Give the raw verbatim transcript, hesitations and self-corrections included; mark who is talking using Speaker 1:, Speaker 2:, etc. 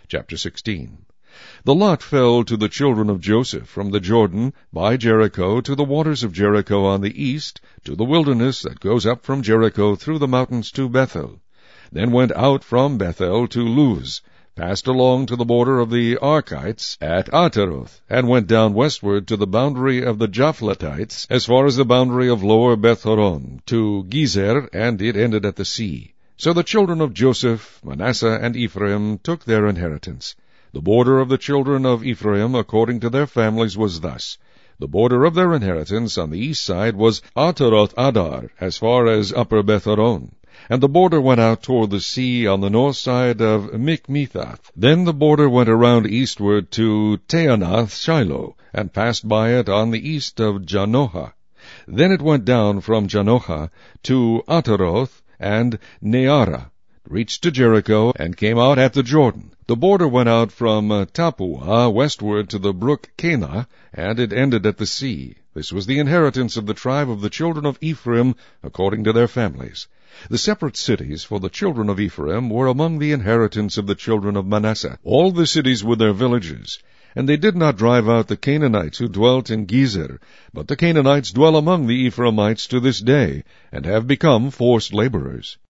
Speaker 1: Chapter sixteen. The lot fell to the children of Joseph from the Jordan by Jericho to the waters of Jericho on the east, to the wilderness that goes up from Jericho through the mountains to Bethel. Then went out from Bethel to Luz, passed along to the border of the Archites at Ataroth, and went down westward to the boundary of the Japhletites, as far as the boundary of lower Beth-horon, to Gezer, and it ended at the sea. So the children of Joseph, Manasseh, and Ephraim took their inheritance. The border of the children of Ephraim, according to their families, was thus. The border of their inheritance on the east side was Ataroth-adar, as far as upper Beth-horon. And the border went out toward the sea on the north side of Michmethath. Then the border went around eastward to Taanath-shiloh, and passed by it on the east of Janohah. Then it went down from Janohah to Ataroth and Nearah, reached to Jericho, and came out at the Jordan. The border went out from Tappuah westward to the brook Kanah, and it ended at the sea. This was the inheritance of the tribe of the children of Ephraim, according to their families. The separate cities for the children of Ephraim were among the inheritance of the children of Manasseh, all the cities with their villages. And they did not drive out the Canaanites who dwelt in Gezer, but the Canaanites dwell among the Ephraimites to this day, and have become forced laborers.